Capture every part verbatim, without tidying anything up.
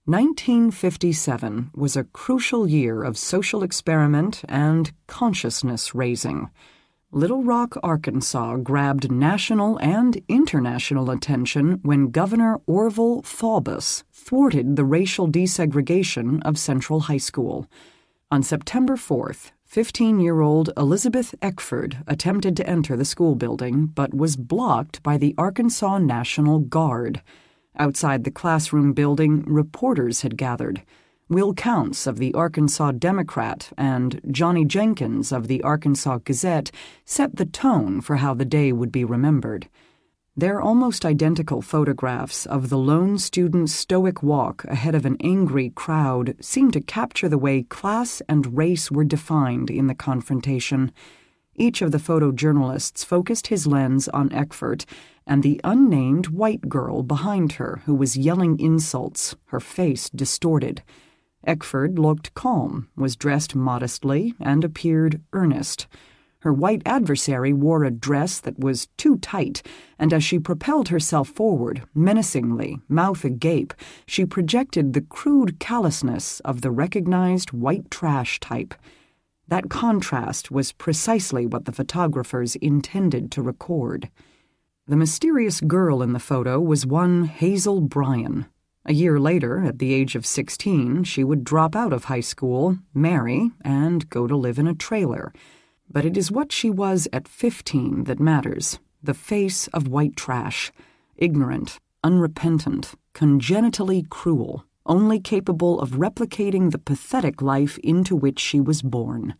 nineteen fifty-seven was a crucial year of social experiment and consciousness-raising. Little Rock, Arkansas grabbed national and international attention when Governor Orville Faubus thwarted the racial desegregation of Central High School. On September fourth, fifteen-year-old Elizabeth Eckford attempted to enter the school building but was blocked by the Arkansas National Guard. Outside the classroom building, reporters had gathered. Will Counts of the Arkansas Democrat and Johnny Jenkins of the Arkansas Gazette set the tone for how the day would be remembered. Their almost identical photographs of the lone student's stoic walk ahead of an angry crowd seemed to capture the way class and race were defined in the confrontation. Each of the photojournalists focused his lens on Eckford and the unnamed white girl behind her who was yelling insults, her face distorted. Eckford looked calm, was dressed modestly, and appeared earnest. Her white adversary wore a dress that was too tight, and as she propelled herself forward, menacingly, mouth agape, she projected the crude callousness of the recognized white trash type. That contrast was precisely what the photographers intended to record. The mysterious girl in the photo was one Hazel Bryan. A year later, at the age of sixteen, she would drop out of high school, marry, and go to live in a trailer. But it is what she was at fifteen that matters, the face of white trash, ignorant, unrepentant, congenitally cruel, only capable of replicating the pathetic life into which she was born.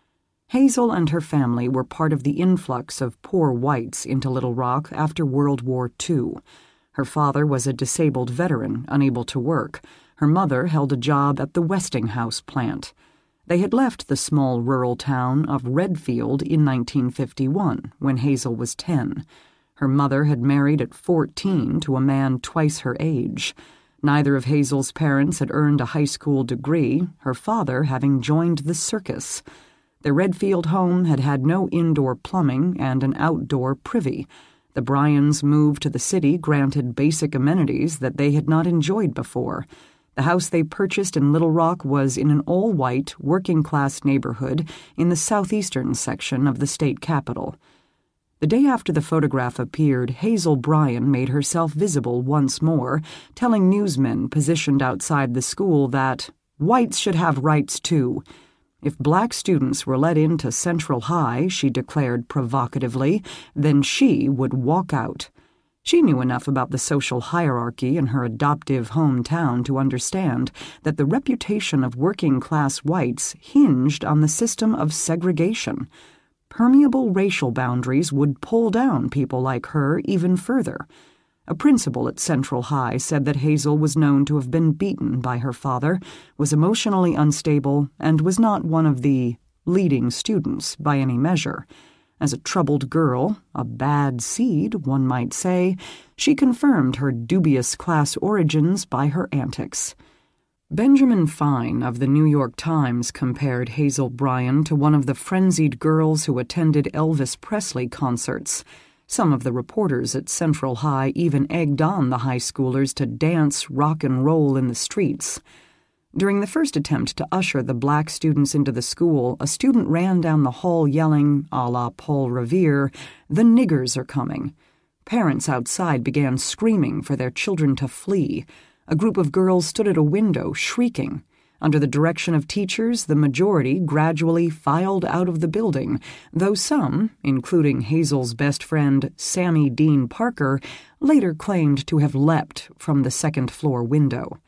Hazel and her family were part of the influx of poor whites into Little Rock after World War Two. Her father was a disabled veteran, unable to work. Her mother held a job at the Westinghouse plant. They had left the small rural town of Redfield in nineteen fifty-one, when Hazel was ten. Her mother had married at fourteen to a man twice her age. Neither of Hazel's parents had earned a high school degree, her father having joined the circus. Their Redfield home had had no indoor plumbing and an outdoor privy. The Bryans' move to the city granted basic amenities that they had not enjoyed before. The house they purchased in Little Rock was in an all-white, working-class neighborhood in the southeastern section of the state capital. The day after the photograph appeared, Hazel Bryan made herself visible once more, telling newsmen positioned outside the school that whites should have rights too. If black students were let into Central High, she declared provocatively, then she would walk out. She knew enough about the social hierarchy in her adoptive hometown to understand that the reputation of working-class whites hinged on the system of segregation. Permeable racial boundaries would pull down people like her even further. A principal at Central High said that Hazel was known to have been beaten by her father, was emotionally unstable, and was not one of the leading students by any measure. As a troubled girl, a bad seed, one might say, she confirmed her dubious class origins by her antics. Benjamin Fine of the New York Times compared Hazel Bryan to one of the frenzied girls who attended Elvis Presley concerts. Some of the reporters at Central High even egged on the high schoolers to dance rock and roll in the streets. During the first attempt to usher the black students into the school, a student ran down the hall yelling, a la Paul Revere, "The niggers are coming." Parents outside began screaming for their children to flee. A group of girls stood at a window, shrieking. Under the direction of teachers, the majority gradually filed out of the building, though some, including Hazel's best friend, Sammy Dean Parker, later claimed to have leapt from the second-floor window.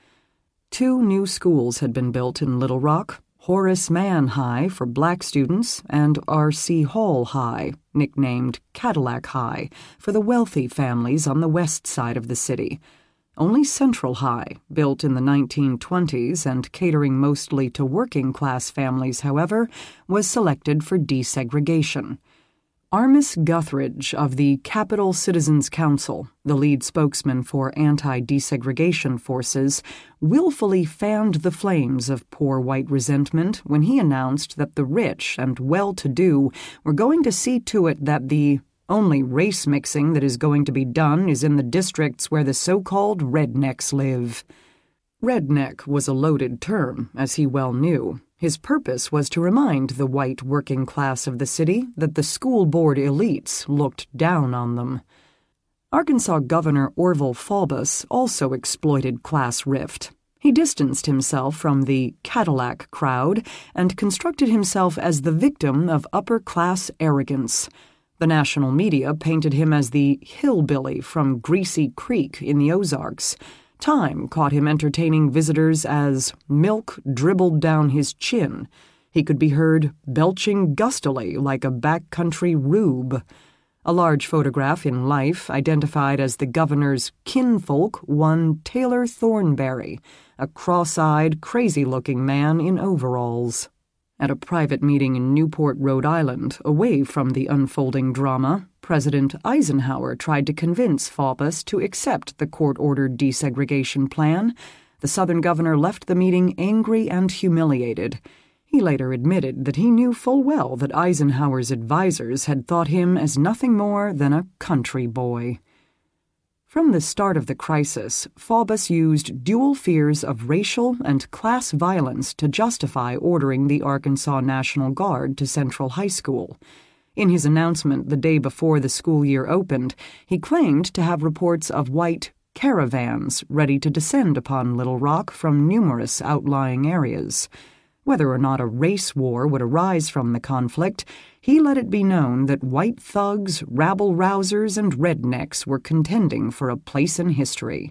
Two new schools had been built in Little Rock, Horace Mann High for black students and R C Hall High, nicknamed Cadillac High, for the wealthy families on the west side of the city. Only Central High, built in the nineteen twenties and catering mostly to working-class families, however, was selected for desegregation. Armis Guthridge of the Capital Citizens Council, the lead spokesman for anti-desegregation forces, willfully fanned the flames of poor white resentment when he announced that the rich and well-to-do were going to see to it that the only race mixing that is going to be done is in the districts where the so-called rednecks live. Redneck was a loaded term, as he well knew. His purpose was to remind the white working class of the city that the school board elites looked down on them. Arkansas Governor Orville Faubus also exploited class rift. He distanced himself from the Cadillac crowd and constructed himself as the victim of upper-class arrogance. The national media painted him as the hillbilly from Greasy Creek in the Ozarks. Time caught him entertaining visitors as milk dribbled down his chin. He could be heard belching gustily like a backcountry rube. A large photograph in Life identified as the governor's kinfolk one Taylor Thornberry, a cross-eyed, crazy-looking man in overalls. At a private meeting in Newport, Rhode Island, away from the unfolding drama, President Eisenhower tried to convince Faubus to accept the court-ordered desegregation plan. The Southern governor left the meeting angry and humiliated. He later admitted that he knew full well that Eisenhower's advisers had thought him as nothing more than a country boy. From the start of the crisis, Faubus used dual fears of racial and class violence to justify ordering the Arkansas National Guard to Central High School. In his announcement the day before the school year opened, he claimed to have reports of white caravans ready to descend upon Little Rock from numerous outlying areas. Whether or not a race war would arise from the conflict, he let it be known that white thugs, rabble-rousers, and rednecks were contending for a place in history.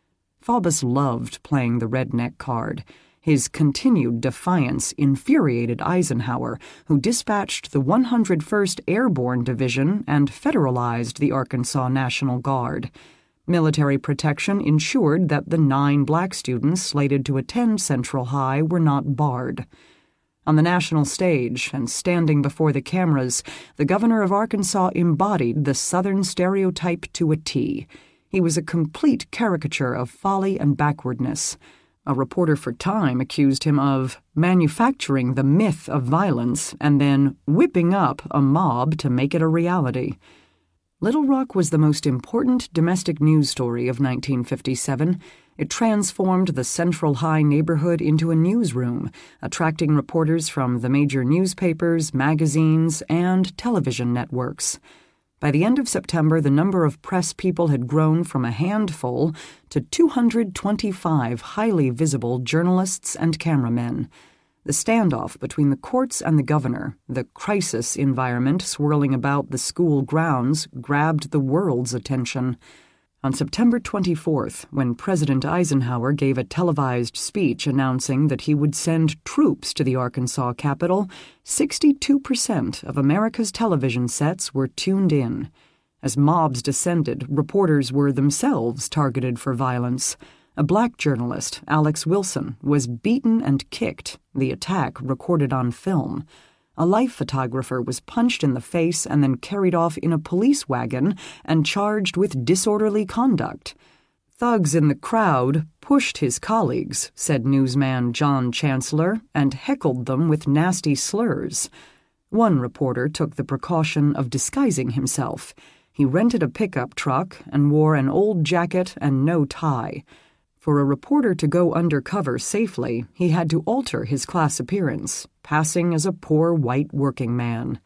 Faubus loved playing the redneck card. His continued defiance infuriated Eisenhower, who dispatched the one hundred first Airborne Division and federalized the Arkansas National Guard. Military protection ensured that the nine black students slated to attend Central High were not barred. On the national stage and standing before the cameras, the governor of Arkansas embodied the Southern stereotype to a T. He was a complete caricature of folly and backwardness. A reporter for Time accused him of manufacturing the myth of violence and then whipping up a mob to make it a reality. Little Rock was the most important domestic news story of nineteen fifty-seven. It transformed the Central High neighborhood into a newsroom, attracting reporters from the major newspapers, magazines, and television networks. By the end of September, the number of press people had grown from a handful to two hundred twenty-five highly visible journalists and cameramen. The standoff between the courts and the governor, the crisis environment swirling about the school grounds, grabbed the world's attention. On September twenty-fourth, when President Eisenhower gave a televised speech announcing that he would send troops to the Arkansas Capitol, sixty-two percent of America's television sets were tuned in. As mobs descended, reporters were themselves targeted for violence. A black journalist, Alex Wilson, was beaten and kicked, the attack recorded on film. A life photographer was punched in the face and then carried off in a police wagon and charged with disorderly conduct. Thugs in the crowd pushed his colleagues, said newsman John Chancellor, and heckled them with nasty slurs. One reporter took the precaution of disguising himself. He rented a pickup truck and wore an old jacket and no tie. For a reporter to go undercover safely, he had to alter his class appearance, passing as a poor white working man.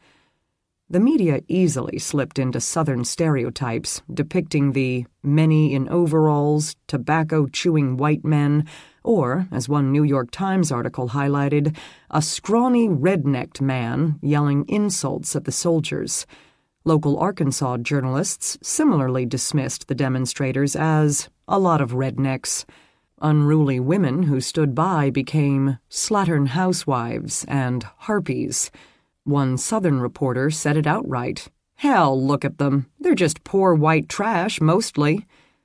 The media easily slipped into Southern stereotypes, depicting the many in overalls, tobacco-chewing white men, or, as one New York Times article highlighted, a scrawny red-necked man yelling insults at the soldiers. Local Arkansas journalists similarly dismissed the demonstrators as a lot of rednecks. Unruly women who stood by became slattern housewives and harpies. One Southern reporter said it outright. Hell, look at them. They're just poor white trash, mostly.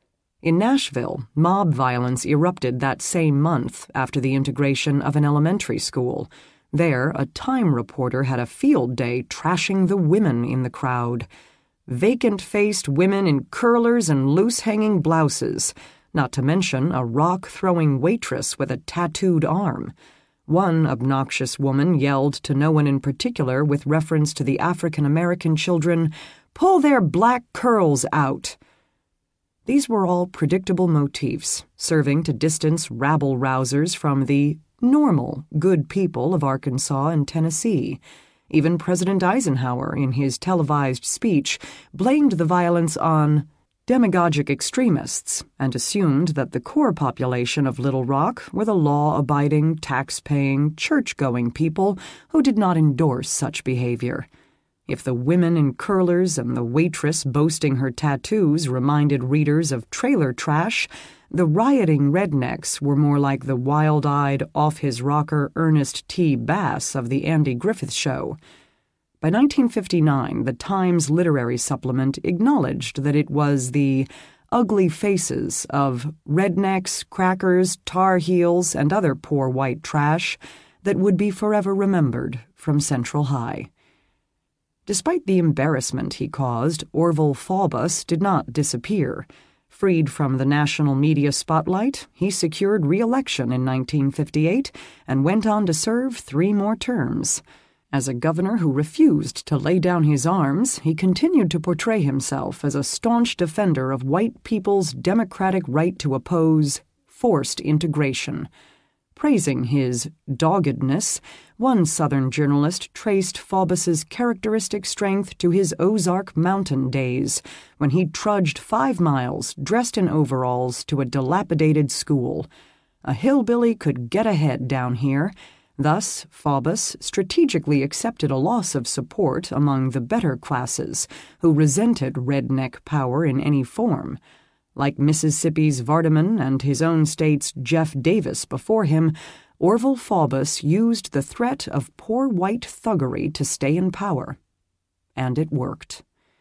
In Nashville, mob violence erupted that same month after the integration of an elementary school. There, a Time reporter had a field day trashing the women in the crowd. Vacant-faced women in curlers and loose-hanging blouses, not to mention a rock-throwing waitress with a tattooed arm. One obnoxious woman yelled to no one in particular with reference to the African-American children, "Pull their black curls out!" These were all predictable motifs, serving to distance rabble-rousers from the normal, good people of Arkansas and Tennessee. Even President Eisenhower, in his televised speech, blamed the violence on demagogic extremists and assumed that the core population of Little Rock were the law-abiding, tax-paying, church-going people who did not endorse such behavior. If the women in curlers and the waitress boasting her tattoos reminded readers of trailer trash, the rioting rednecks were more like the wild-eyed, off-his-rocker Ernest T. Bass of the Andy Griffith Show. By nineteen fifty-nine, the Times Literary Supplement acknowledged that it was the ugly faces of rednecks, crackers, Tar Heels, and other poor white trash that would be forever remembered from Central High. Despite the embarrassment he caused, Orville Faubus did not disappear. Freed from the national media spotlight, he secured re-election in nineteen fifty-eight and went on to serve three more terms. As a governor who refused to lay down his arms, he continued to portray himself as a staunch defender of white people's democratic right to oppose forced integration. Praising his doggedness, one Southern journalist traced Faubus's characteristic strength to his Ozark Mountain days, when he trudged five miles, dressed in overalls, to a dilapidated school. A hillbilly could get ahead down here. Thus, Faubus strategically accepted a loss of support among the better classes, who resented redneck power in any form. Like Mississippi's Vardaman and his own state's Jeff Davis before him, Orville Faubus used the threat of poor white thuggery to stay in power. And it worked.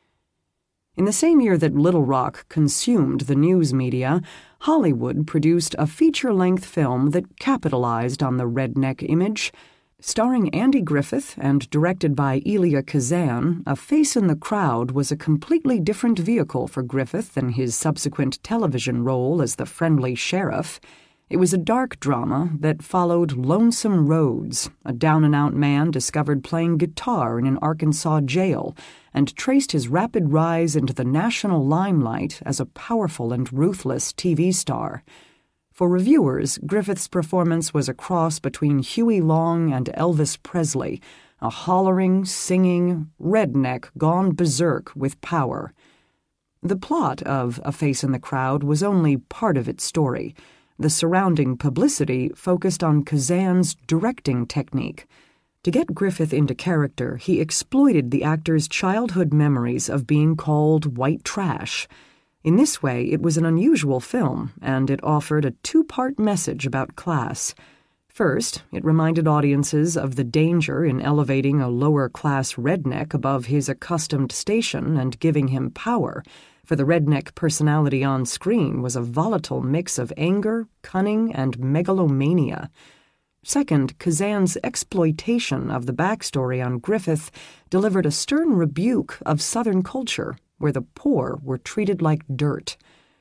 In the same year that Little Rock consumed the news media, Hollywood produced a feature-length film that capitalized on the redneck image. Starring Andy Griffith and directed by Elia Kazan, A Face in the Crowd was a completely different vehicle for Griffith than his subsequent television role as the friendly sheriff. It was a dark drama that followed Lonesome Rhodes, a down-and-out man discovered playing guitar in an Arkansas jail, and traced his rapid rise into the national limelight as a powerful and ruthless T V star. For reviewers, Griffith's performance was a cross between Huey Long and Elvis Presley, a hollering, singing redneck gone berserk with power. The plot of A Face in the Crowd was only part of its story. The surrounding publicity focused on Kazan's directing technique. To get Griffith into character, he exploited the actor's childhood memories of being called white trash. In this way, it was an unusual film, and it offered a two-part message about class. First, it reminded audiences of the danger in elevating a lower-class redneck above his accustomed station and giving him power, for the redneck personality on screen was a volatile mix of anger, cunning, and megalomania. Second, Kazan's exploitation of the backstory on Griffith delivered a stern rebuke of Southern culture, where the poor were treated like dirt.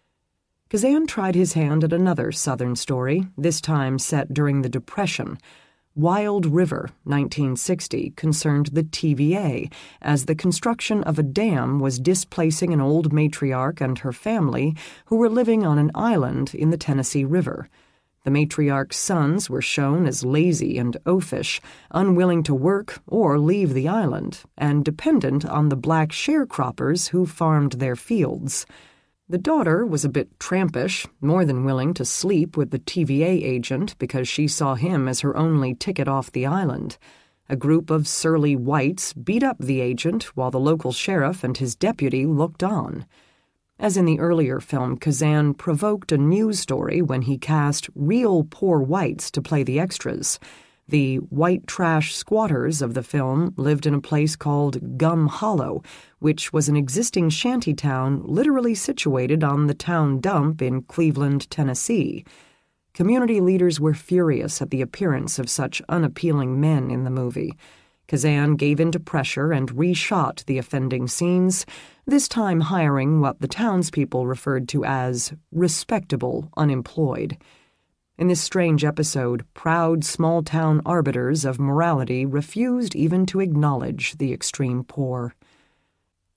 Kazan tried his hand at another Southern story, this time set during the Depression. Wild River, nineteen sixty, concerned the T V A, as the construction of a dam was displacing an old matriarch and her family who were living on an island in the Tennessee River. The matriarch's sons were shown as lazy and oafish, unwilling to work or leave the island, and dependent on the black sharecroppers who farmed their fields. The daughter was a bit trampish, more than willing to sleep with the T V A agent because she saw him as her only ticket off the island. A group of surly whites beat up the agent while the local sheriff and his deputy looked on. As in the earlier film, Kazan provoked a news story when he cast real poor whites to play the extras. The white trash squatters of the film lived in a place called Gum Hollow, which was an existing shanty town literally situated on the town dump in Cleveland, Tennessee. Community leaders were furious at the appearance of such unappealing men in the movie. Kazan gave in to pressure and reshot the offending scenes, this time hiring what the townspeople referred to as respectable unemployed. In this strange episode, proud small-town arbiters of morality refused even to acknowledge the extreme poor.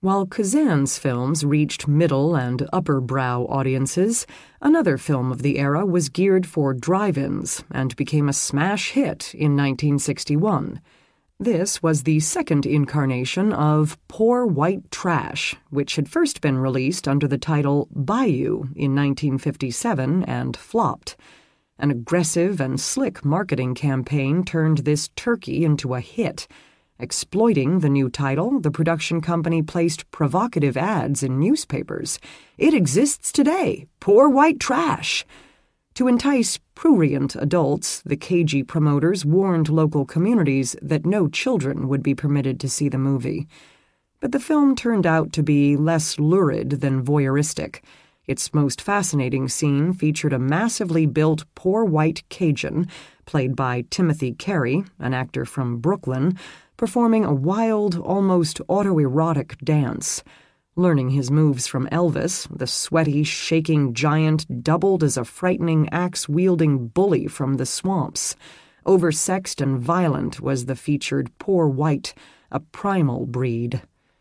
While Kazan's films reached middle and upper-brow audiences, another film of the era was geared for drive-ins and became a smash hit in nineteen sixty-one. This was the second incarnation of Poor White Trash, which had first been released under the title Bayou in nineteen fifty-seven and flopped. An aggressive and slick marketing campaign turned this turkey into a hit. Exploiting the new title, the production company placed provocative ads in newspapers. "It exists today! Poor White Trash!" To entice prurient adults, the cagey promoters warned local communities that no children would be permitted to see the movie. But the film turned out to be less lurid than voyeuristic. Its most fascinating scene featured a massively built poor white Cajun, played by Timothy Carey, an actor from Brooklyn, performing a wild, almost autoerotic dance. Learning his moves from Elvis, the sweaty, shaking giant doubled as a frightening axe-wielding bully from the swamps. Oversexed and violent was the featured poor white, a primal breed.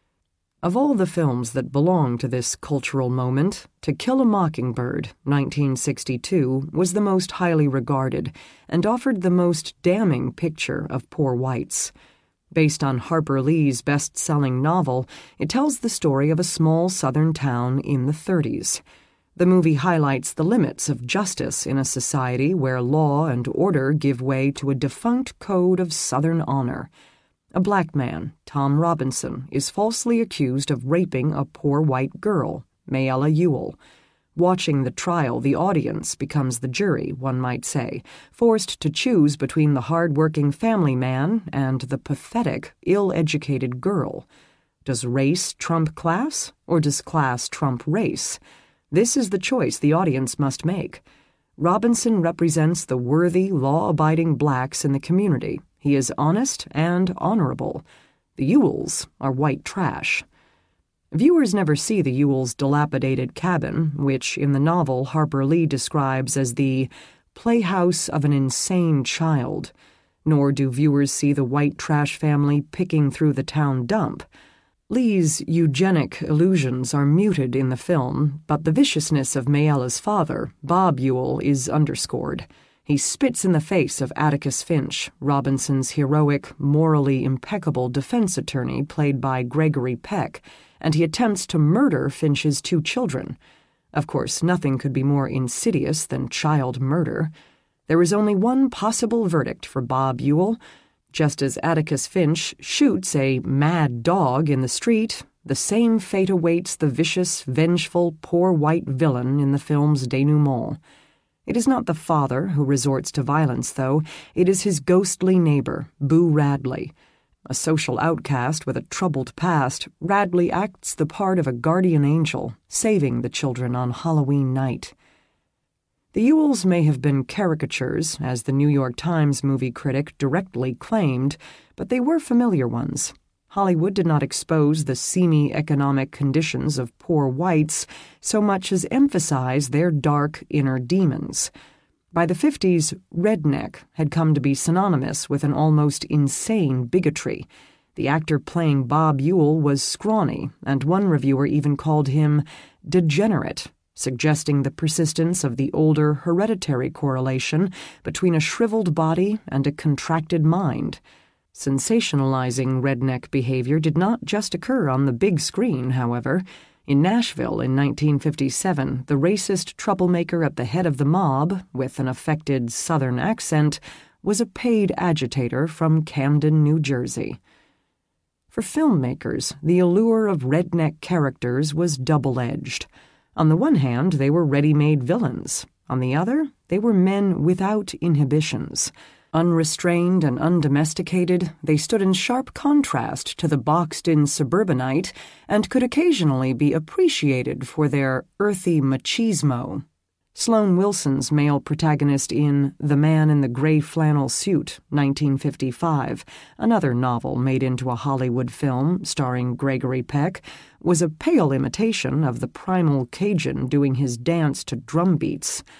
Of all the films that belong to this cultural moment, To Kill a Mockingbird, nineteen sixty-two, was the most highly regarded and offered the most damning picture of poor whites. Based on Harper Lee's best-selling novel, it tells the story of a small southern town in the thirties. The movie highlights the limits of justice in a society where law and order give way to a defunct code of Southern honor. A black man, Tom Robinson, is falsely accused of raping a poor white girl, Mayella Ewell. Watching the trial, the audience becomes the jury, one might say, forced to choose between the hard-working family man and the pathetic, ill-educated girl. Does race trump class, or does class trump race? This is the choice the audience must make. Robinson represents the worthy, law-abiding blacks in the community. He is honest and honorable. The Ewells are white trash. Viewers never see the Ewells' dilapidated cabin, which in the novel Harper Lee describes as the playhouse of an insane child. Nor do viewers see the white trash family picking through the town dump. Lee's eugenic illusions are muted in the film, but the viciousness of Mayella's father, Bob Ewell, is underscored. He spits in the face of Atticus Finch, Robinson's heroic, morally impeccable defense attorney played by Gregory Peck, and he attempts to murder Finch's two children. Of course, nothing could be more insidious than child murder. There is only one possible verdict for Bob Ewell. Just as Atticus Finch shoots a mad dog in the street, the same fate awaits the vicious, vengeful, poor white villain in the film's denouement. It is not the father who resorts to violence, though. It is his ghostly neighbor, Boo Radley. A social outcast with a troubled past, Radley acts the part of a guardian angel, saving the children on Halloween night. The Ewells may have been caricatures, as the New York Times movie critic directly claimed, but they were familiar ones. Hollywood did not expose the seamy economic conditions of poor whites so much as emphasize their dark inner demons. By the fifties, redneck had come to be synonymous with an almost insane bigotry. The actor playing Bob Ewell was scrawny, and one reviewer even called him degenerate, suggesting the persistence of the older hereditary correlation between a shriveled body and a contracted mind. Sensationalizing redneck behavior did not just occur on the big screen, however. In Nashville in nineteen fifty-seven, the racist troublemaker at the head of the mob, with an affected Southern accent, was a paid agitator from Camden, New Jersey. For filmmakers, the allure of redneck characters was double-edged. On the one hand, they were ready-made villains. On the other, they were men without inhibitions. Unrestrained and undomesticated, they stood in sharp contrast to the boxed-in suburbanite and could occasionally be appreciated for their earthy machismo. Sloan Wilson's male protagonist in The Man in the Gray Flannel Suit, nineteen fifty-five, another novel made into a Hollywood film starring Gregory Peck, was a pale imitation of the primal Cajun doing his dance to drum beats.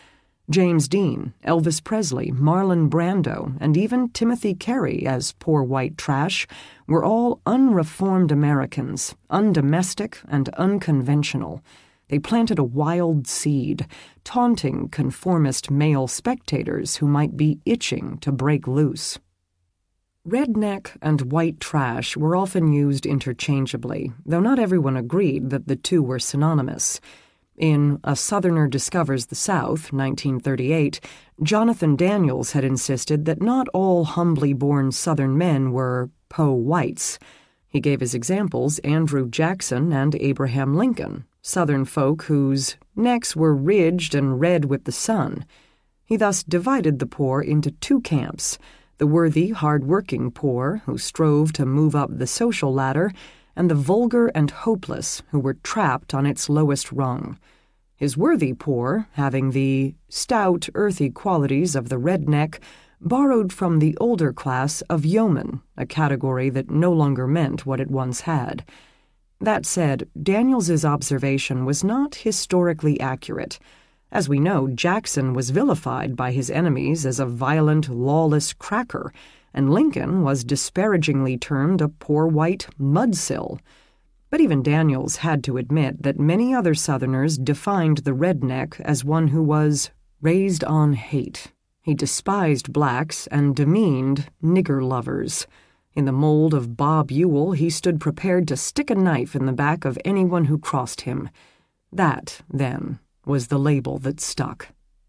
James Dean, Elvis Presley, Marlon Brando, and even Timothy Carey as poor white trash were all unreformed Americans, undomestic and unconventional. They planted a wild seed, taunting conformist male spectators who might be itching to break loose. Redneck and white trash were often used interchangeably, though not everyone agreed that the two were synonymous. In A Southerner Discovers the South, nineteen thirty-eight, Jonathan Daniels had insisted that not all humbly born Southern men were po whites. He gave as examples Andrew Jackson and Abraham Lincoln, Southern folk whose necks were ridged and red with the sun. He thus divided the poor into two camps, the worthy, hard-working poor who strove to move up the social ladder, and the vulgar and hopeless who were trapped on its lowest rung. His worthy poor, having the stout, earthy qualities of the redneck, borrowed from the older class of yeoman, a category that no longer meant what it once had. That said, Daniels's observation was not historically accurate. As we know, Jackson was vilified by his enemies as a violent, lawless cracker, and Lincoln was disparagingly termed a poor white mudsill. But even Daniels had to admit that many other Southerners defined the redneck as one who was raised on hate. He despised blacks and demeaned nigger lovers. In the mold of Bob Ewell, he stood prepared to stick a knife in the back of anyone who crossed him. That, then, was the label that stuck.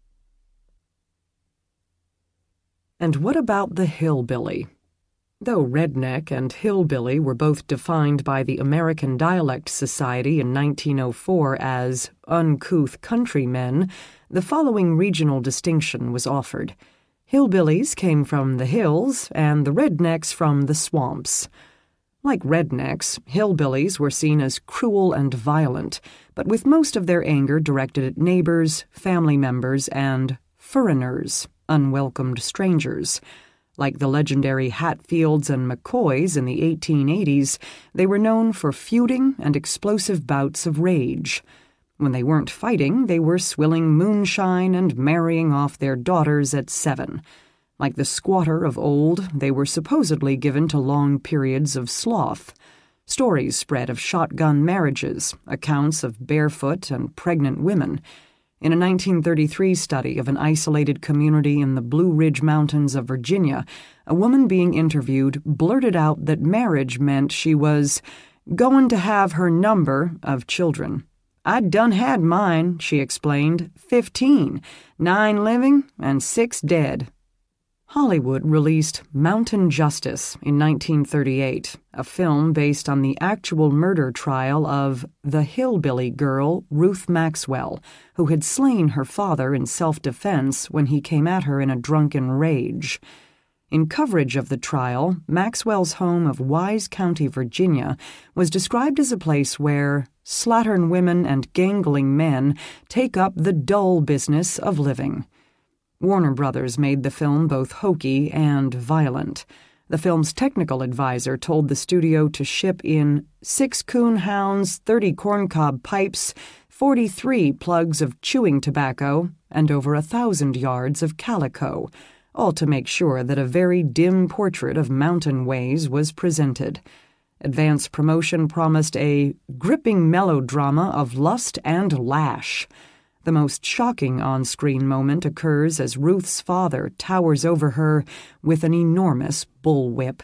And what about the hillbilly? Though redneck and hillbilly were both defined by the American Dialect Society in nineteen oh four as uncouth countrymen, the following regional distinction was offered. Hillbillies came from the hills and the rednecks from the swamps. Like rednecks, hillbillies were seen as cruel and violent, but with most of their anger directed at neighbors, family members, and foreigners, unwelcomed strangers. Like the legendary Hatfields and McCoys in the eighteen eighties, they were known for feuding and explosive bouts of rage. When they weren't fighting, they were swilling moonshine and marrying off their daughters at seven. Like the squatter of old, they were supposedly given to long periods of sloth. Stories spread of shotgun marriages, accounts of barefoot and pregnant women. In a nineteen thirty-three study of an isolated community in the Blue Ridge Mountains of Virginia, a woman being interviewed blurted out that marriage meant she was going to have her number of children. "I'd done had mine," she explained, fifteen, nine living and six dead. Hollywood released Mountain Justice in nineteen thirty-eight, a film based on the actual murder trial of the hillbilly girl Ruth Maxwell, who had slain her father in self-defense when he came at her in a drunken rage. In coverage of the trial, Maxwell's home of Wise County, Virginia, was described as a place where slattern women and gangling men take up the dull business of living. Warner Brothers made the film both hokey and violent. The film's technical advisor told the studio to ship in six coon hounds, thirty corncob pipes, forty-three plugs of chewing tobacco, and over a thousand yards of calico, all to make sure that a very dim portrait of mountain ways was presented. Advance promotion promised a gripping melodrama of lust and lash. The most shocking on-screen moment occurs as Ruth's father towers over her with an enormous bullwhip.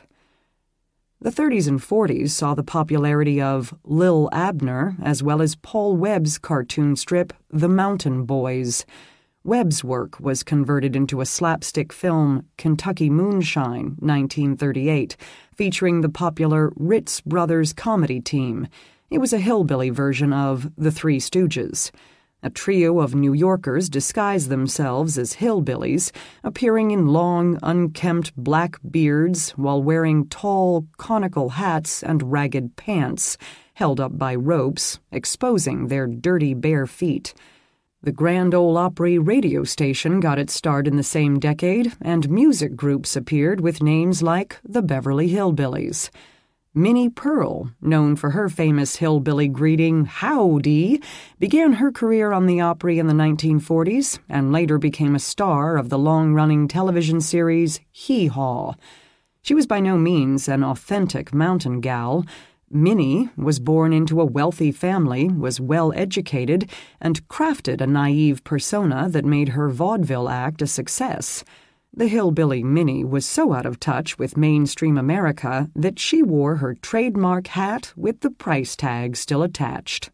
The thirties and forties saw the popularity of Lil Abner as well as Paul Webb's cartoon strip The Mountain Boys. Webb's work was converted into a slapstick film, Kentucky Moonshine, nineteen thirty-eight, featuring the popular Ritz Brothers comedy team. It was a hillbilly version of The Three Stooges. A trio of New Yorkers disguise themselves as hillbillies, appearing in long, unkempt black beards while wearing tall, conical hats and ragged pants, held up by ropes, exposing their dirty bare feet. The Grand Ole Opry radio station got its start in the same decade, and music groups appeared with names like the Beverly Hillbillies. Minnie Pearl, known for her famous hillbilly greeting, "Howdy," began her career on the Opry in the nineteen forties and later became a star of the long-running television series Hee Haw. She was by no means an authentic mountain gal. Minnie was born into a wealthy family, was well-educated, and crafted a naive persona that made her vaudeville act a success. The hillbilly Minnie was so out of touch with mainstream America that she wore her trademark hat with the price tag still attached.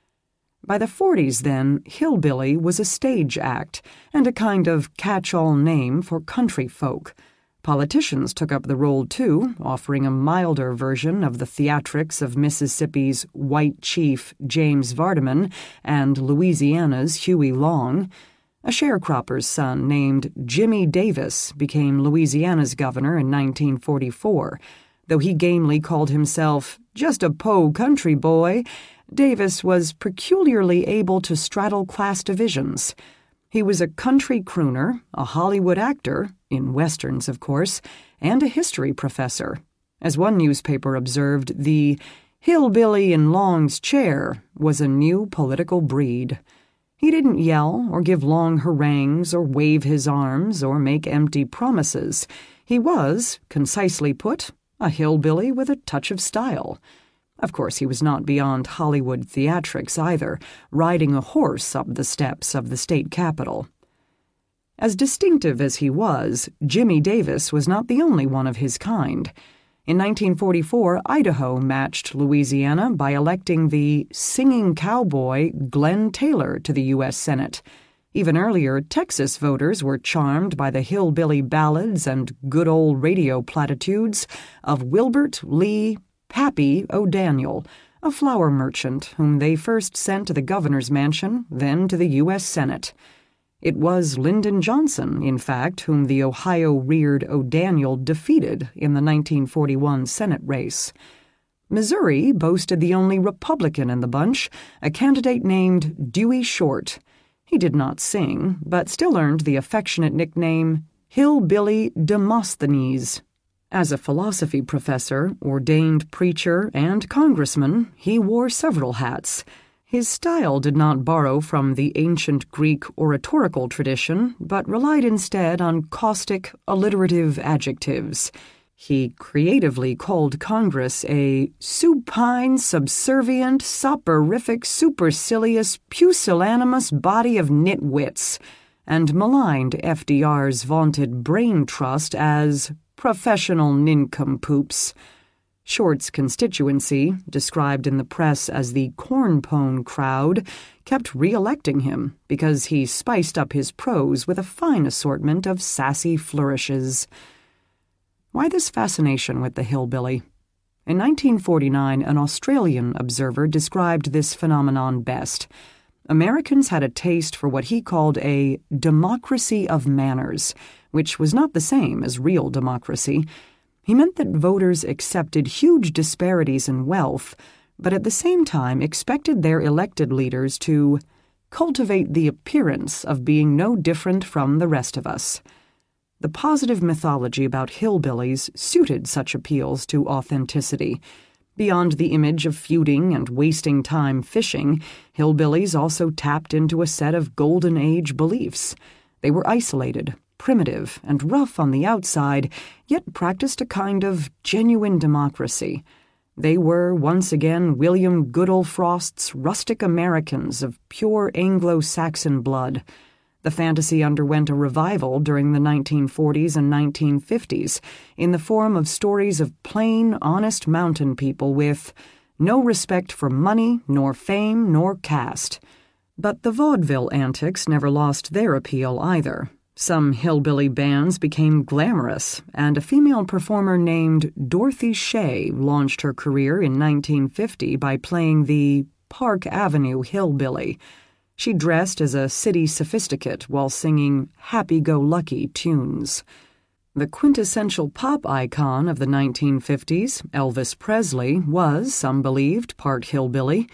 By the forties, then, hillbilly was a stage act and a kind of catch-all name for country folk. Politicians took up the role, too, offering a milder version of the theatrics of Mississippi's White Chief James Vardaman and Louisiana's Huey Long. A sharecropper's son named Jimmy Davis became Louisiana's governor in nineteen forty-four. Though he gamely called himself just a po' country boy, Davis was peculiarly able to straddle class divisions. He was a country crooner, a Hollywood actor, in westerns, of course, and a history professor. As one newspaper observed, the hillbilly in Long's chair was a new political breed. He didn't yell or give long harangues or wave his arms or make empty promises. He was, concisely put, a hillbilly with a touch of style. Of course, he was not beyond Hollywood theatrics either, riding a horse up the steps of the state capitol. As distinctive as he was, Jimmy Davis was not the only one of his kind. In nineteen forty-four, Idaho matched Louisiana by electing the singing cowboy Glenn Taylor to the U S Senate. Even earlier, Texas voters were charmed by the hillbilly ballads and good old radio platitudes of Wilbert Lee Pappy O'Daniel, a flour merchant whom they first sent to the governor's mansion, then to the U S Senate. It was Lyndon Johnson, in fact, whom the Ohio-reared O'Daniel defeated in the nineteen forty-one Senate race. Missouri boasted the only Republican in the bunch, a candidate named Dewey Short. He did not sing, but still earned the affectionate nickname Hillbilly Demosthenes. As a philosophy professor, ordained preacher, and congressman, he wore several hats. His style did not borrow from the ancient Greek oratorical tradition, but relied instead on caustic, alliterative adjectives. He creatively called Congress a supine, subservient, soporific, supercilious, pusillanimous body of nitwits, and maligned F D R's vaunted brain trust as professional nincompoops. Short's constituency, described in the press as the cornpone crowd, kept re-electing him because he spiced up his prose with a fine assortment of sassy flourishes. Why this fascination with the hillbilly? In nineteen forty-nine, an Australian observer described this phenomenon best. Americans had a taste for what he called a democracy of manners, which was not the same as real democracy. He meant that voters accepted huge disparities in wealth, but at the same time expected their elected leaders to cultivate the appearance of being no different from the rest of us. The positive mythology about hillbillies suited such appeals to authenticity. Beyond the image of feuding and wasting time fishing, hillbillies also tapped into a set of Golden Age beliefs. They were isolated, primitive, and rough on the outside, yet practiced a kind of genuine democracy. They were, once again, William Goodall Frost's rustic Americans of pure Anglo-Saxon blood. The fantasy underwent a revival during the nineteen forties and nineteen fifties in the form of stories of plain, honest mountain people with no respect for money, nor fame, nor caste. But the vaudeville antics never lost their appeal either. Some hillbilly bands became glamorous, and a female performer named Dorothy Shea launched her career in nineteen fifty by playing the Park Avenue hillbilly. She dressed as a city sophisticate while singing happy-go-lucky tunes. The quintessential pop icon of the nineteen fifties, Elvis Presley, was, some believed, part hillbilly.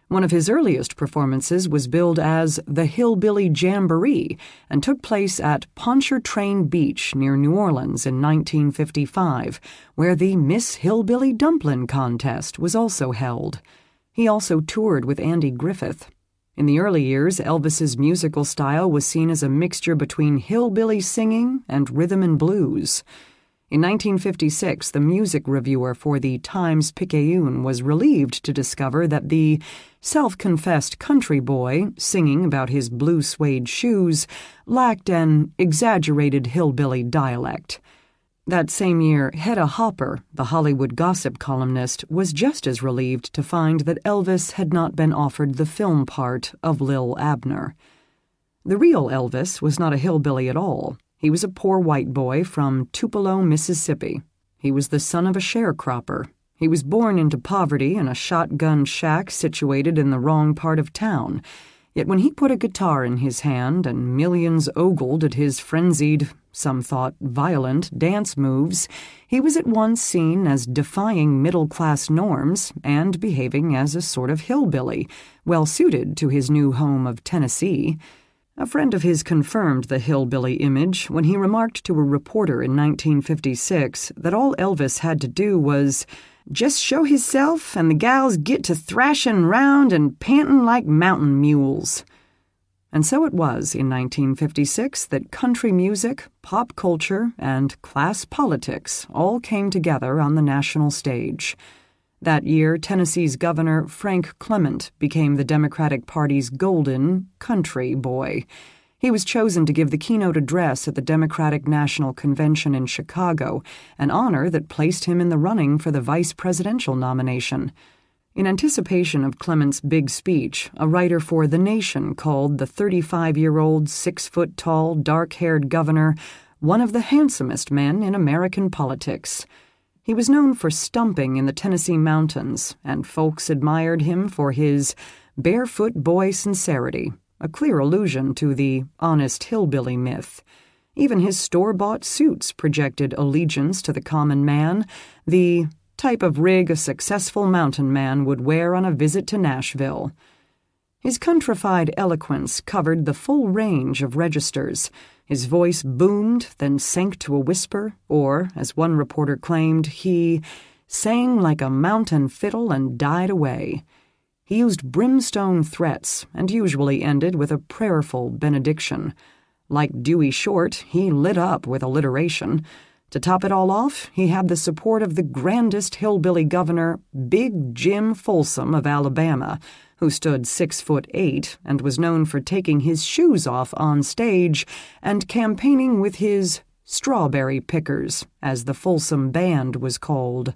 One of his earliest performances was billed as the Hillbilly Jamboree and took place at Pontchartrain Beach near New Orleans in nineteen fifty-five, where the Miss Hillbilly Dumplin' contest was also held. He also toured with Andy Griffith. In the early years, Elvis's musical style was seen as a mixture between hillbilly singing and rhythm and blues. In nineteen fifty-six, the music reviewer for the Times-Picayune was relieved to discover that the self-confessed country boy singing about his blue suede shoes lacked an exaggerated hillbilly dialect. That same year, Hedda Hopper, the Hollywood gossip columnist, was just as relieved to find that Elvis had not been offered the film part of Lil Abner. The real Elvis was not a hillbilly at all. He was a poor white boy from Tupelo, Mississippi. He was the son of a sharecropper. He was born into poverty in a shotgun shack situated in the wrong part of town. Yet when he put a guitar in his hand and millions ogled at his frenzied, some thought violent, dance moves, he was at once seen as defying middle-class norms and behaving as a sort of hillbilly, well-suited to his new home of Tennessee. A friend of his confirmed the hillbilly image when he remarked to a reporter in nineteen fifty-six that all Elvis had to do was just show hisself and the gals get to thrashin' round and pantin' like mountain mules. And so it was in nineteen fifty-six that country music, pop culture, and class politics all came together on the national stage. That year, Tennessee's Governor Frank Clement became the Democratic Party's golden country boy. He was chosen to give the keynote address at the Democratic National Convention in Chicago, an honor that placed him in the running for the vice presidential nomination. In anticipation of Clement's big speech, a writer for The Nation called the thirty-five-year-old, six-foot-tall, dark-haired governor one of the handsomest men in American politics. He was known for stumping in the Tennessee mountains, and folks admired him for his barefoot boy sincerity, a clear allusion to the honest hillbilly myth. Even his store-bought suits projected allegiance to the common man, the type of rig a successful mountain man would wear on a visit to Nashville. His countrified eloquence covered the full range of registers. His voice boomed, then sank to a whisper, or, as one reporter claimed, he sang like a mountain fiddle and died away. He used brimstone threats and usually ended with a prayerful benediction. Like Dewey Short, he lit up with alliteration. To top it all off, he had the support of the grandest hillbilly governor, Big Jim Folsom of Alabama, who stood six foot eight and was known for taking his shoes off on stage and campaigning with his strawberry pickers, as the Folsom Band was called.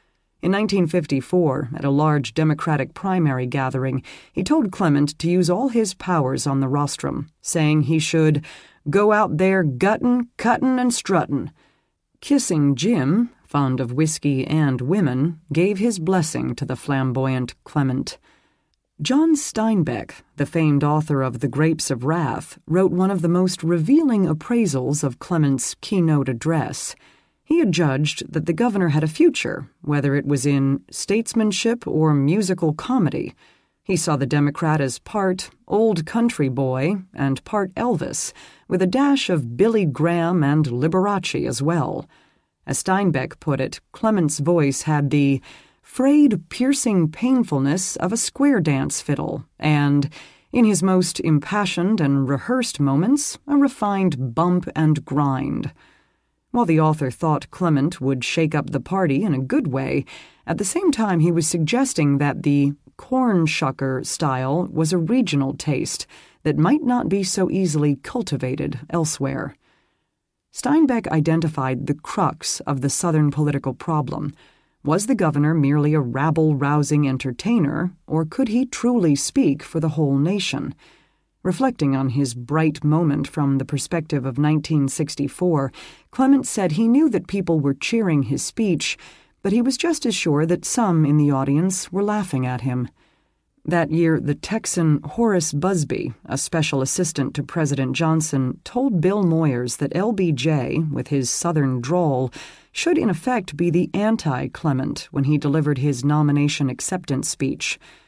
In nineteen fifty-four, at a large Democratic primary gathering, he told Clement to use all his powers on the rostrum, saying he should go out there guttin', cuttin', and struttin'. Kissing Jim, fond of whiskey and women, gave his blessing to the flamboyant Clement. John Steinbeck, the famed author of The Grapes of Wrath, wrote one of the most revealing appraisals of Clement's keynote address. He had judged that the governor had a future, whether it was in statesmanship or musical comedy. He saw the Democrat as part old country boy and part Elvis, with a dash of Billy Graham and Liberace as well. As Steinbeck put it, Clement's voice had the frayed, piercing painfulness of a square dance fiddle, and, in his most impassioned and rehearsed moments, a refined bump and grind. While the author thought Clement would shake up the party in a good way, at the same time he was suggesting that the corn shucker style was a regional taste that might not be so easily cultivated elsewhere. Steinbeck identified the crux of the Southern political problem. Was the governor merely a rabble-rousing entertainer, or could he truly speak for the whole nation? Reflecting on his bright moment from the perspective of nineteen sixty-four, Clement said he knew that people were cheering his speech, but he was just as sure that some in the audience were laughing at him. That year, the Texan Horace Busby, a special assistant to President Johnson, told Bill Moyers that L B J, with his Southern drawl, should in effect be the anti-Clement when he delivered his nomination acceptance speech.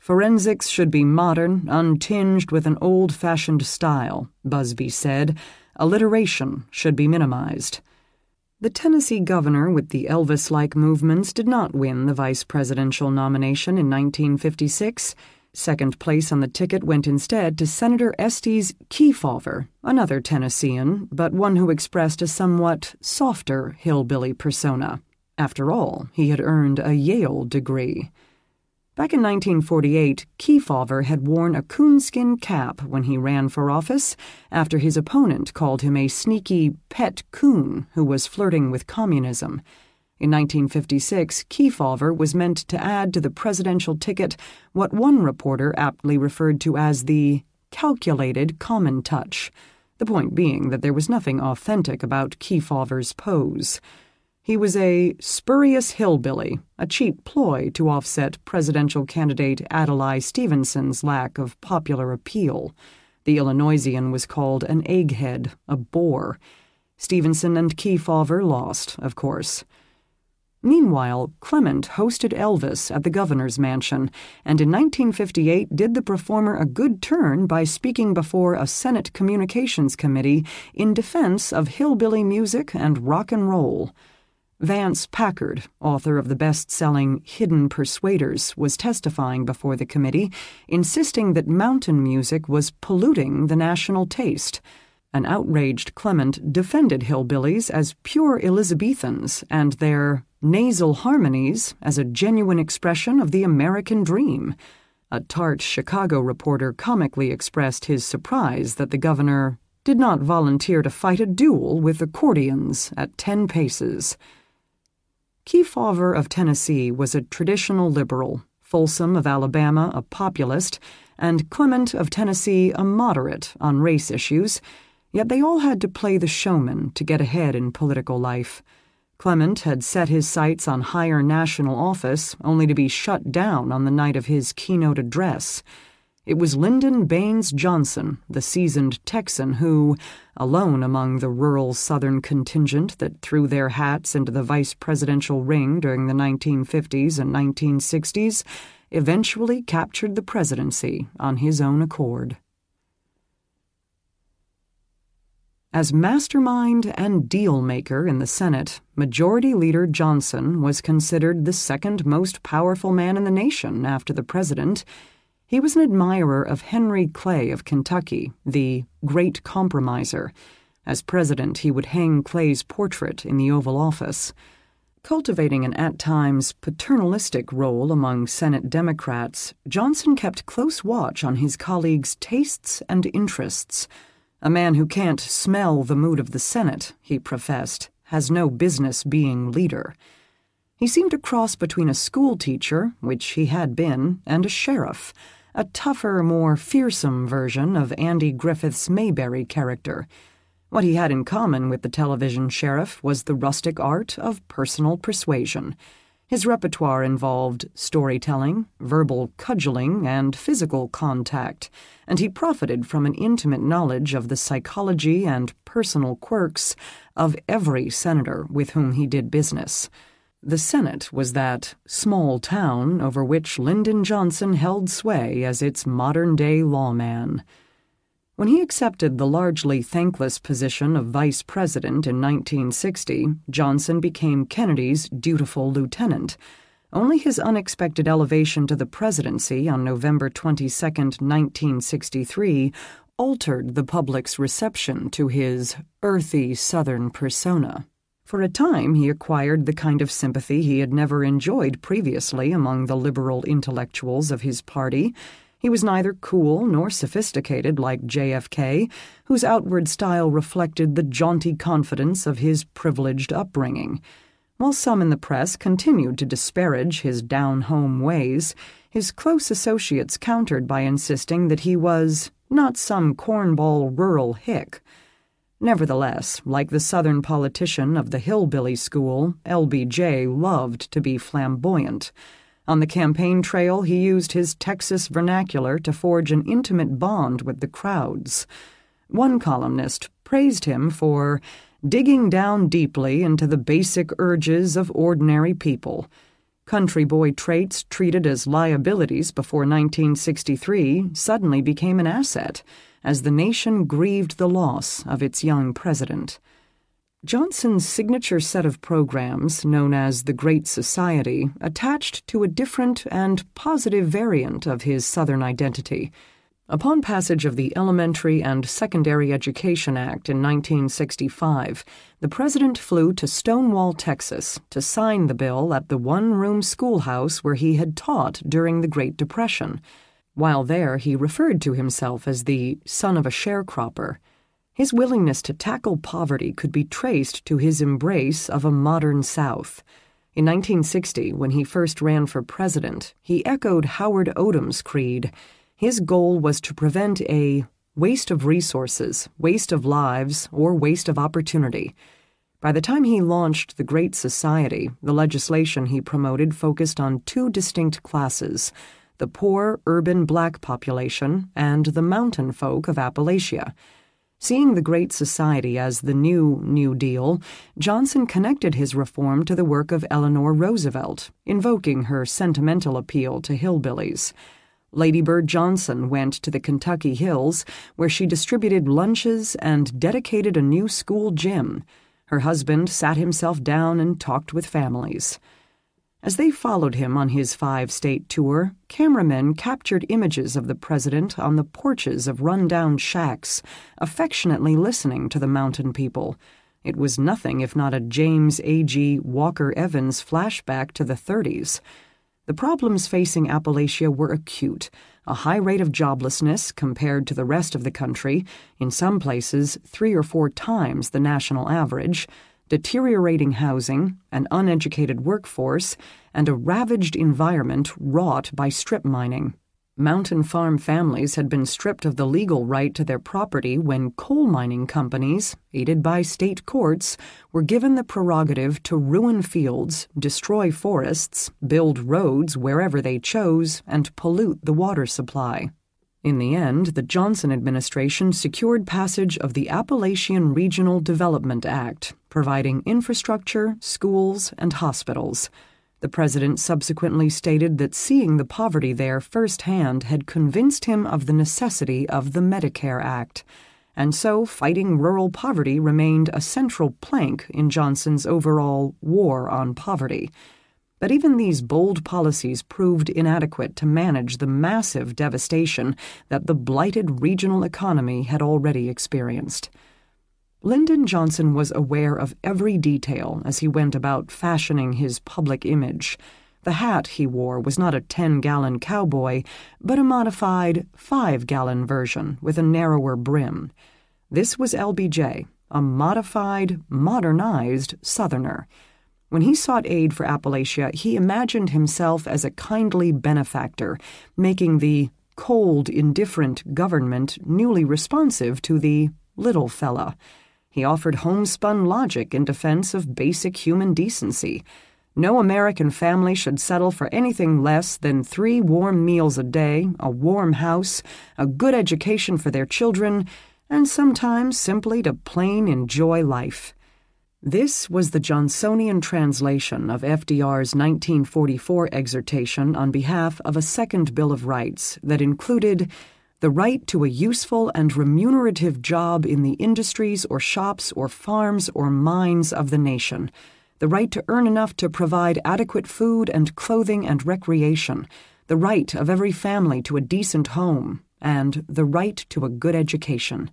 "Forensics should be modern, untinged with an old-fashioned style," Busby said. "Alliteration should be minimized." The Tennessee governor with the Elvis-like movements did not win the vice presidential nomination in nineteen fifty-six. Second place on the ticket went instead to Senator Estes Kefauver, another Tennessean, but one who expressed a somewhat softer hillbilly persona. After all, he had earned a Yale degree. Back in nineteen forty-eight, Kefauver had worn a coonskin cap when he ran for office after his opponent called him a sneaky pet coon who was flirting with communism. In nineteen fifty-six, Kefauver was meant to add to the presidential ticket what one reporter aptly referred to as the calculated common touch, the point being that there was nothing authentic about Kefauver's pose. He was a spurious hillbilly, a cheap ploy to offset presidential candidate Adlai Stevenson's lack of popular appeal. The Illinoisian was called an egghead, a bore. Stevenson and Kefauver lost, of course. Meanwhile, Clement hosted Elvis at the governor's mansion, and in nineteen fifty-eight did the performer a good turn by speaking before a Senate Communications Committee in defense of hillbilly music and rock and roll. Vance Packard, author of the best-selling Hidden Persuaders, was testifying before the committee, insisting that mountain music was polluting the national taste. An outraged Clement defended hillbillies as pure Elizabethans and their nasal harmonies as a genuine expression of the American dream. A tart Chicago reporter comically expressed his surprise that the governor did not volunteer to fight a duel with accordions at ten paces. Kefauver of Tennessee was a traditional liberal, Folsom of Alabama a populist, and Clement of Tennessee a moderate on race issues, yet they all had to play the showman to get ahead in political life. Clement had set his sights on higher national office only to be shut down on the night of his keynote address. It was Lyndon Baines Johnson, the seasoned Texan who, alone among the rural Southern contingent that threw their hats into the vice presidential ring during the nineteen fifties and nineteen sixties, eventually captured the presidency on his own accord. As mastermind and deal-maker in the Senate, Majority Leader Johnson was considered the second most powerful man in the nation after the president. He was an admirer of Henry Clay of Kentucky, the Great Compromiser. As president, he would hang Clay's portrait in the Oval Office. Cultivating an at times paternalistic role among Senate Democrats, Johnson kept close watch on his colleagues' tastes and interests. A man who can't smell the mood of the Senate, he professed, has no business being leader. He seemed a cross between a schoolteacher, which he had been, and a sheriff, a tougher, more fearsome version of Andy Griffith's Mayberry character. What he had in common with the television sheriff was the rustic art of personal persuasion. His repertoire involved storytelling, verbal cudgeling, and physical contact, and he profited from an intimate knowledge of the psychology and personal quirks of every senator with whom he did business. The Senate was that small town over which Lyndon Johnson held sway as its modern-day lawman. When he accepted the largely thankless position of vice president in nineteen sixty, Johnson became Kennedy's dutiful lieutenant. Only his unexpected elevation to the presidency on November twenty-second, nineteen sixty-three, altered the public's reception to his earthy Southern persona. For a time, he acquired the kind of sympathy he had never enjoyed previously among the liberal intellectuals of his party. He was neither cool nor sophisticated like J F K, whose outward style reflected the jaunty confidence of his privileged upbringing. While some in the press continued to disparage his down-home ways, his close associates countered by insisting that he was not some cornball rural hick. Nevertheless, like the Southern politician of the hillbilly school, L B J loved to be flamboyant. On the campaign trail, he used his Texas vernacular to forge an intimate bond with the crowds. One columnist praised him for digging down deeply into the basic urges of ordinary people. Country boy traits treated as liabilities before nineteen sixty-three suddenly became an asset as the nation grieved the loss of its young president. Johnson's signature set of programs, known as the Great Society, attached to a different and positive variant of his Southern identity. Upon passage of the Elementary and Secondary Education Act in nineteen sixty-five, the president flew to Stonewall, Texas, to sign the bill at the one-room schoolhouse where he had taught during the Great Depression. While there, he referred to himself as the son of a sharecropper. His willingness to tackle poverty could be traced to his embrace of a modern South. In nineteen sixty, when he first ran for president, he echoed Howard Odom's creed. His goal was to prevent a waste of resources, waste of lives, or waste of opportunity. By the time he launched the Great Society, the legislation he promoted focused on two distinct classes: the poor urban black population and the mountain folk of Appalachia. Seeing the Great Society as the new New Deal, Johnson connected his reform to the work of Eleanor Roosevelt, invoking her sentimental appeal to hillbillies. Lady Bird Johnson went to the Kentucky Hills, where she distributed lunches and dedicated a new school gym. Her husband sat himself down and talked with families. As they followed him on his five-state tour, cameramen captured images of the president on the porches of run-down shacks, affectionately listening to the mountain people. It was nothing if not a James A G Walker Evans flashback to the thirties. The problems facing Appalachia were acute: a high rate of joblessness compared to the rest of the country, in some places three or four times the national average, deteriorating housing, an uneducated workforce, and a ravaged environment wrought by strip mining. Mountain farm families had been stripped of the legal right to their property when coal mining companies, aided by state courts, were given the prerogative to ruin fields, destroy forests, build roads wherever they chose, and pollute the water supply. In the end, the Johnson administration secured passage of the Appalachian Regional Development Act, providing infrastructure, schools, and hospitals. The president subsequently stated that seeing the poverty there firsthand had convinced him of the necessity of the Medicare Act, and so fighting rural poverty remained a central plank in Johnson's overall war on poverty. But even these bold policies proved inadequate to manage the massive devastation that the blighted regional economy had already experienced. Lyndon Johnson was aware of every detail as he went about fashioning his public image. The hat he wore was not a ten-gallon cowboy, but a modified five-gallon version with a narrower brim. This was L B J, a modified, modernized Southerner. When he sought aid for Appalachia, he imagined himself as a kindly benefactor, making the cold, indifferent government newly responsive to the little fella. He offered homespun logic in defense of basic human decency. No American family should settle for anything less than three warm meals a day, a warm house, a good education for their children, and sometimes simply to plain enjoy life. This was the Johnsonian translation of F D R's nineteen forty-four exhortation on behalf of a second Bill of Rights that included the right to a useful and remunerative job in the industries or shops or farms or mines of the nation, the right to earn enough to provide adequate food and clothing and recreation, the right of every family to a decent home, and the right to a good education.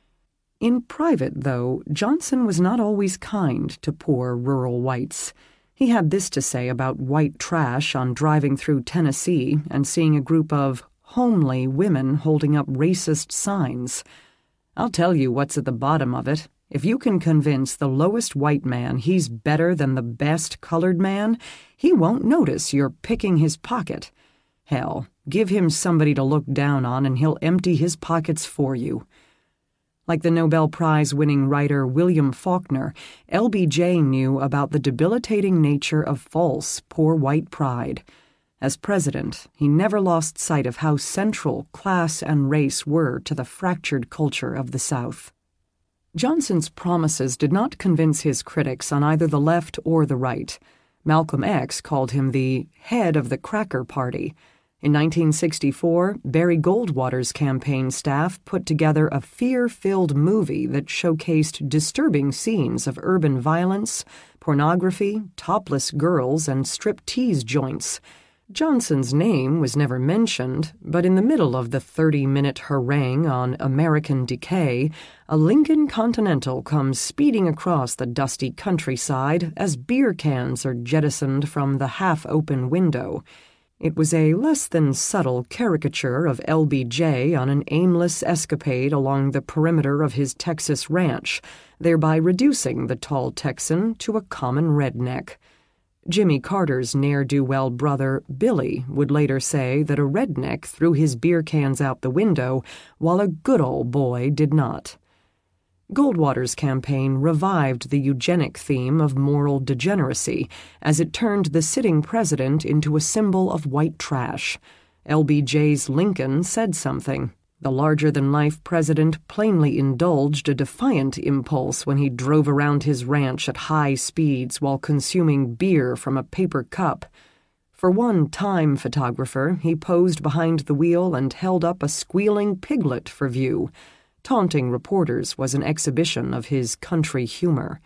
In private, though, Johnson was not always kind to poor rural whites. He had this to say about white trash on driving through Tennessee and seeing a group of homely women holding up racist signs. "I'll tell you what's at the bottom of it. If you can convince the lowest white man he's better than the best colored man, he won't notice you're picking his pocket. Hell, give him somebody to look down on and he'll empty his pockets for you." Like the Nobel Prize-winning writer William Faulkner, L B J knew about the debilitating nature of false, poor white pride. As president, he never lost sight of how central class and race were to the fractured culture of the South. Johnson's promises did not convince his critics on either the left or the right. Malcolm X called him the head of the Cracker Party. In nineteen sixty-four, Barry Goldwater's campaign staff put together a fear-filled movie that showcased disturbing scenes of urban violence, pornography, topless girls, and strip-tease joints. Johnson's name was never mentioned, but in the middle of the thirty-minute harangue on American decay, a Lincoln Continental comes speeding across the dusty countryside as beer cans are jettisoned from the half-open window. It was a less than subtle caricature of L B J on an aimless escapade along the perimeter of his Texas ranch, thereby reducing the tall Texan to a common redneck. Jimmy Carter's ne'er-do-well brother, Billy, would later say that a redneck threw his beer cans out the window, while a good old boy did not. Goldwater's campaign revived the eugenic theme of moral degeneracy as it turned the sitting president into a symbol of white trash. L B J's Lincoln said something. The larger-than-life president plainly indulged a defiant impulse when he drove around his ranch at high speeds while consuming beer from a paper cup. For one Time photographer, he posed behind the wheel and held up a squealing piglet for view. Taunting reporters was an exhibition of his country humor.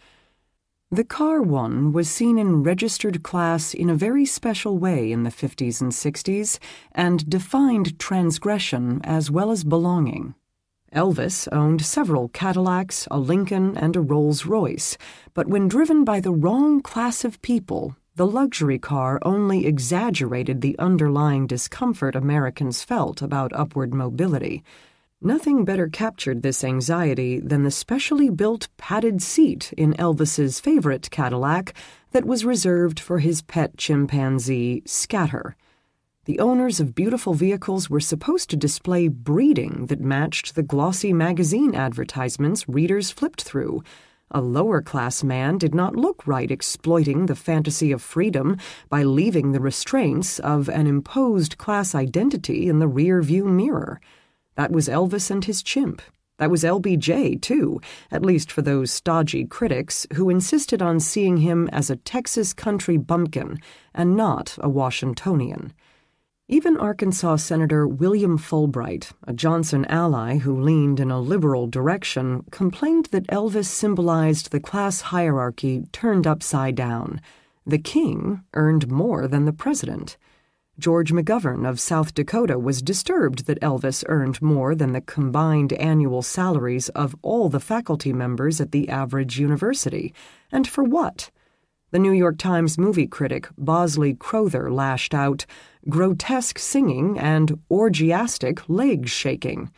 The car one was seen in registered class in a very special way in the fifties and sixties and defined transgression as well as belonging. Elvis owned several Cadillacs, a Lincoln, and a Rolls-Royce, but when driven by the wrong class of people, the luxury car only exaggerated the underlying discomfort Americans felt about upward mobility. Nothing better captured this anxiety than the specially built padded seat in Elvis's favorite Cadillac that was reserved for his pet chimpanzee, Scatter. The owners of beautiful vehicles were supposed to display breeding that matched the glossy magazine advertisements readers flipped through. A lower-class man did not look right exploiting the fantasy of freedom by leaving the restraints of an imposed class identity in the rear-view mirror. That was Elvis and his chimp. That was L B J, too, at least for those stodgy critics who insisted on seeing him as a Texas country bumpkin and not a Washingtonian. Even Arkansas Senator William Fulbright, a Johnson ally who leaned in a liberal direction, complained that Elvis symbolized the class hierarchy turned upside down. The king earned more than the president. George McGovern of South Dakota was disturbed that Elvis earned more than the combined annual salaries of all the faculty members at the average university. And for what? The New York Times movie critic Bosley Crowther lashed out, grotesque singing and orgiastic leg shaking.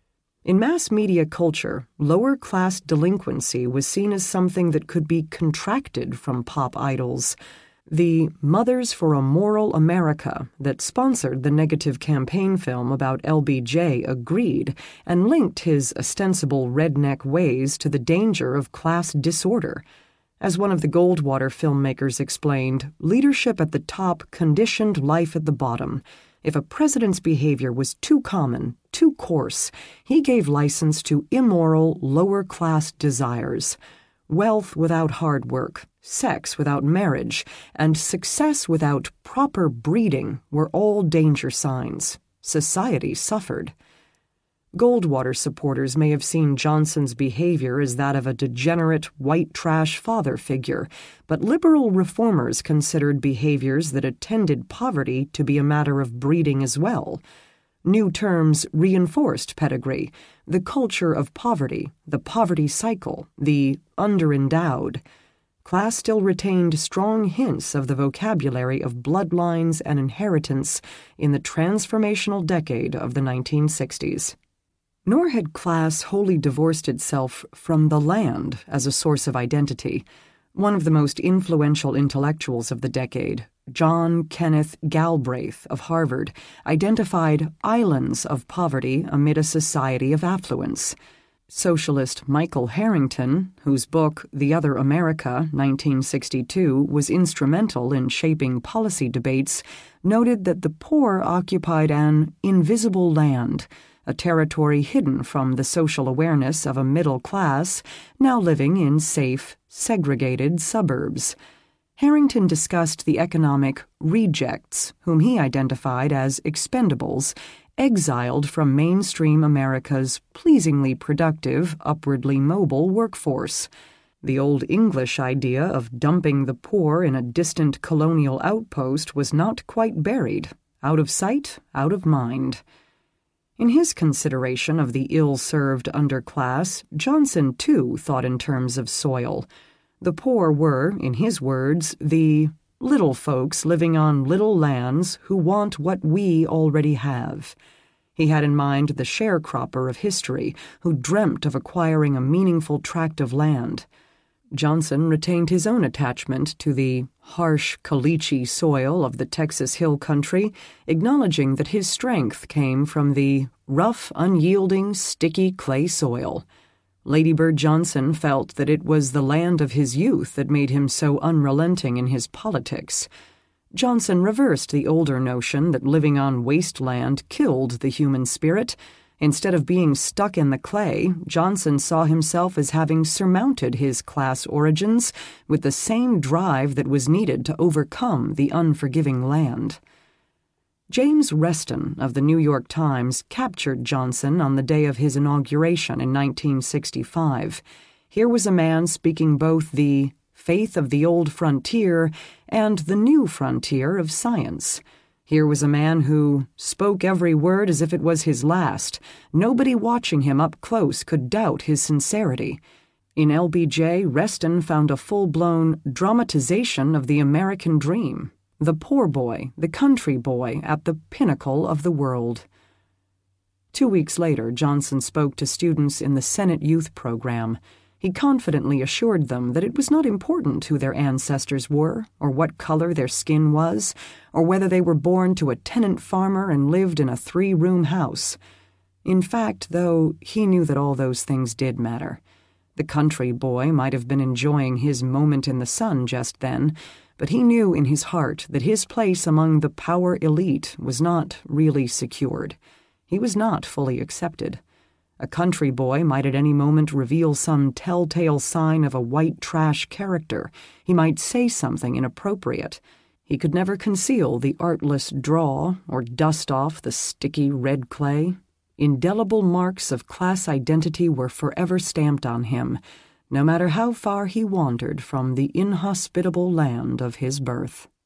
In mass media culture, lower-class delinquency was seen as something that could be contracted from pop idols. The Mothers for a Moral America that sponsored the negative campaign film about L B J agreed and linked his ostensible redneck ways to the danger of class disorder. As one of the Goldwater filmmakers explained, leadership at the top conditioned life at the bottom. If a president's behavior was too common, too coarse, he gave license to immoral, lower-class desires. Wealth without hard work, sex without marriage, and success without proper breeding were all danger signs. Society suffered. Goldwater supporters may have seen Johnson's behavior as that of a degenerate, white trash father figure, but liberal reformers considered behaviors that attended poverty to be a matter of breeding as well. New terms reinforced pedigree, the culture of poverty, the poverty cycle, the underendowed. Class still retained strong hints of the vocabulary of bloodlines and inheritance in the transformational decade of the nineteen sixties. Nor had class wholly divorced itself from the land as a source of identity. One of the most influential intellectuals of the decade, John Kenneth Galbraith of Harvard, identified islands of poverty amid a society of affluence. Socialist Michael Harrington, whose book The Other America, nineteen sixty-two, was instrumental in shaping policy debates, noted that the poor occupied an invisible land, a territory hidden from the social awareness of a middle class now living in safe, segregated suburbs. Harrington discussed the economic rejects, whom he identified as expendables, exiled from mainstream America's pleasingly productive, upwardly mobile workforce. The Old English idea of dumping the poor in a distant colonial outpost was not quite buried, out of sight, out of mind. In his consideration of the ill-served underclass, Johnson, too, thought in terms of soil. The poor were, in his words, the little folks living on little lands who want what we already have. He had in mind the sharecropper of history who dreamt of acquiring a meaningful tract of land. Johnson retained his own attachment to the harsh caliche soil of the Texas Hill Country, acknowledging that his strength came from the rough, unyielding, sticky clay soil. Lady Bird Johnson felt that it was the land of his youth that made him so unrelenting in his politics. Johnson reversed the older notion that living on wasteland killed the human spirit. Instead of being stuck in the clay, Johnson saw himself as having surmounted his class origins with the same drive that was needed to overcome the unforgiving land. James Reston of the New York Times captured Johnson on the day of his inauguration in nineteen sixty-five. Here was a man speaking both the faith of the old frontier and the new frontier of science. Here was a man who spoke every word as if it was his last. Nobody watching him up close could doubt his sincerity. In L B J, Reston found a full-blown dramatization of the American dream. The poor boy, the country boy, at the pinnacle of the world. Two weeks later, Johnson spoke to students in the Senate Youth Program. He confidently assured them that it was not important who their ancestors were, or what color their skin was, or whether they were born to a tenant farmer and lived in a three-room house. In fact, though, he knew that all those things did matter. The country boy might have been enjoying his moment in the sun just then, but he knew in his heart that his place among the power elite was not really secured. He was not fully accepted. A country boy might at any moment reveal some telltale sign of a white trash character. He might say something inappropriate. He could never conceal the artless draw or dust off the sticky red clay. Indelible marks of class identity were forever stamped on him, no matter how far he wandered from the inhospitable land of his birth.